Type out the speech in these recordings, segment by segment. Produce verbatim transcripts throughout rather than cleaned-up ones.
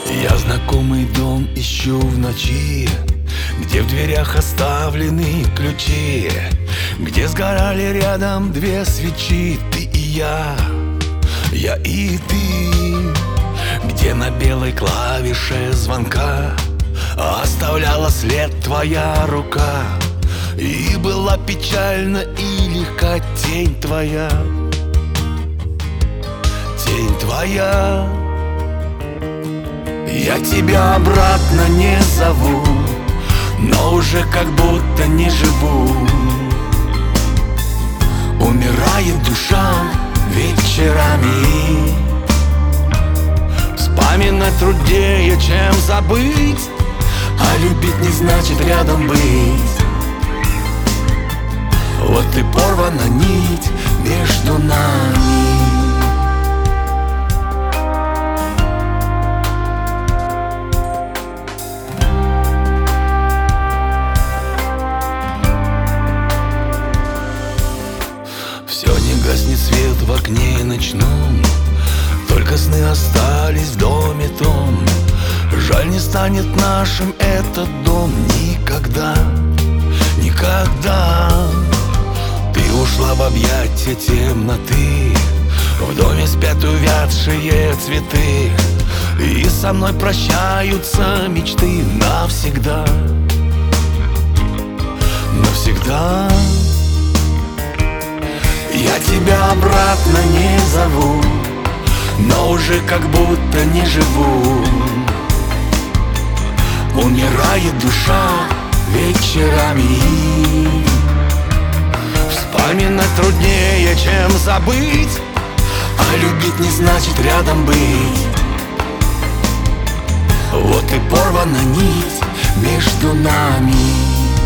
Я знакомый дом ищу в ночи, где в дверях оставлены ключи, где сгорали рядом две свечи. Ты и я, я и ты, где на белой клавише звонка оставляла след твоя рука, и была печальна и легка тень твоя, тень твоя. Я тебя обратно не зову, но уже как будто не живу. Умирает душа вечерами, вспоминать труднее, чем забыть, а любить не значит рядом быть. Вот и порвана нить между нами. Все не гаснет свет в окне ночном, только сны остались в доме том. Жаль, не станет нашим этот дом никогда, никогда. Ты ушла в объятия темноты, в доме спят увядшие цветы, и со мной прощаются мечты навсегда, навсегда. Я тебя обратно не зову, но уже как будто не живу. Умирает душа вечерами, вспоминать труднее, чем забыть, а любить не значит рядом быть. Вот и порвана нить между нами.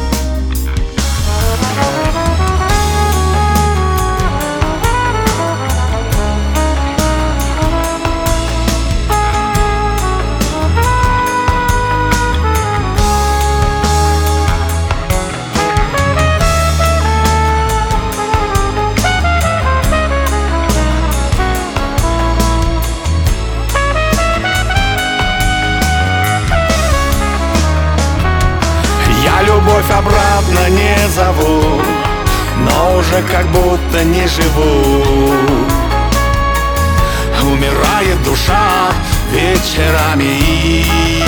Любовь обратно не зову, но уже как будто не живу. Умирает душа вечерами,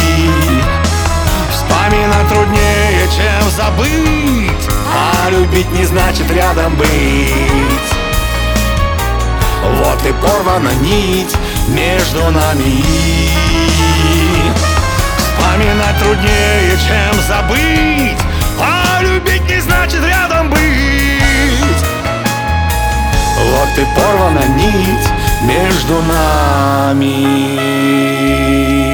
вспоминать труднее, чем забыть, а любить не значит рядом быть. Вот и порвана нить между нами. Вспоминать труднее, чем забыть, а любить не значит рядом быть. Вот и порвана нить между нами.